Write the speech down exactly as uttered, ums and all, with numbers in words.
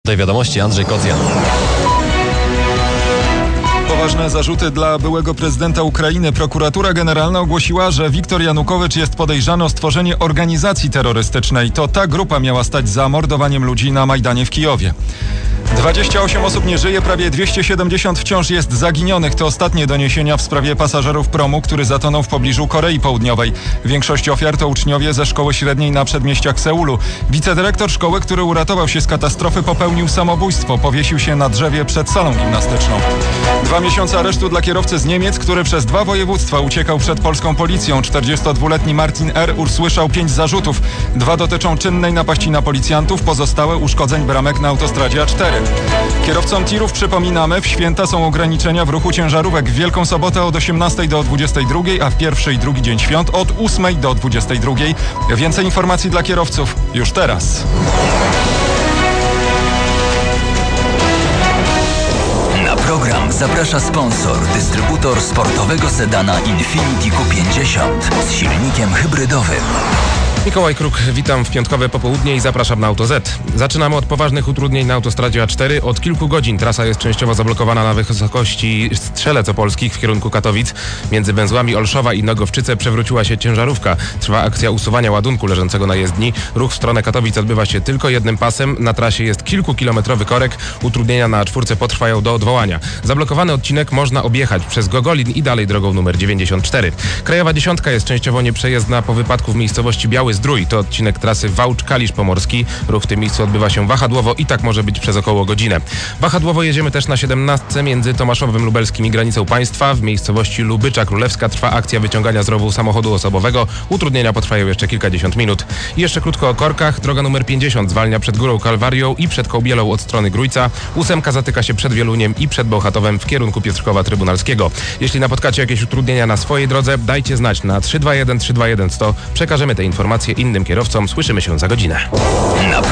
Tej wiadomości Andrzej Kocjan. Poważne zarzuty dla byłego prezydenta Ukrainy. Prokuratura Generalna ogłosiła, że Wiktor Janukowycz jest podejrzany o stworzenie organizacji terrorystycznej. To ta grupa miała stać za mordowaniem ludzi na Majdanie w Kijowie. dwadzieścia osiem osób nie żyje, prawie dwieście siedemdziesiąt wciąż jest zaginionych. To ostatnie doniesienia w sprawie pasażerów promu, który zatonął w pobliżu Korei Południowej. Większość ofiar to uczniowie ze szkoły średniej na przedmieściach Seulu. Wicedyrektor szkoły, który uratował się z katastrofy, popełnił samobójstwo. Powiesił się na drzewie przed salą gimnastyczną. Dwa miesiące aresztu dla kierowcy z Niemiec, który przez dwa województwa uciekał przed polską policją. czterdziestodwuletni Martin R. usłyszał pięć zarzutów. Dwa dotyczą czynnej napaści na policjantów, pozostałe uszkodzeń bramek na autostradzie A cztery. Kierowcom tirów przypominamy, w święta są ograniczenia w ruchu ciężarówek. W Wielką Sobotę od osiemnastej do dwudziestej drugiej, a w pierwszy i drugi dzień świąt od ósmej do dwudziestej drugiej. Więcej informacji dla kierowców już teraz. Na program zaprasza sponsor, dystrybutor sportowego sedana Infiniti Q pięćdziesiąt z silnikiem hybrydowym. Mikołaj Kruk, witam w piątkowe popołudnie i zapraszam na Auto Z. Zaczynamy od poważnych utrudnień na autostradzie A cztery. Od kilku godzin trasa jest częściowo zablokowana na wysokości Strzelec Opolskich w kierunku Katowic. Między węzłami Olszowa i Nogowczyce przewróciła się ciężarówka. Trwa akcja usuwania ładunku leżącego na jezdni. Ruch w stronę Katowic odbywa się tylko jednym pasem. Na trasie jest kilkukilometrowy korek. Utrudnienia na A cztery potrwają do odwołania. Zablokowany odcinek można objechać przez Gogolin i dalej drogą numer dziewięćdziesiąt cztery. Krajowa dziesiątka jest częściowo nieprzejezdna po wypadku w miejscowości Biały Zdrój. To odcinek trasy Wałcz-Kalisz Pomorski. Ruch w tym miejscu odbywa się wahadłowo i tak może być przez około godzinę. Wahadłowo jedziemy też na siedemnastce między Tomaszowem Lubelskim i granicą państwa. W miejscowości Lubycza Królewska trwa akcja wyciągania z rowu samochodu osobowego. Utrudnienia potrwają jeszcze kilkadziesiąt minut. I jeszcze krótko o korkach. Droga numer pięćdziesiąt zwalnia przed Górą Kalwarią i przed Kołbielą od strony Grójca. Ósemka zatyka się przed Wieluniem i przed Bełchatowem w kierunku Piotrkowa Trybunalskiego. Jeśli napotkacie jakieś utrudnienia na swojej drodze, dajcie znać na trzy dwa jeden trzy dwa jeden sto. Przekażemy te informacje innym kierowcom. Słyszymy się za godzinę.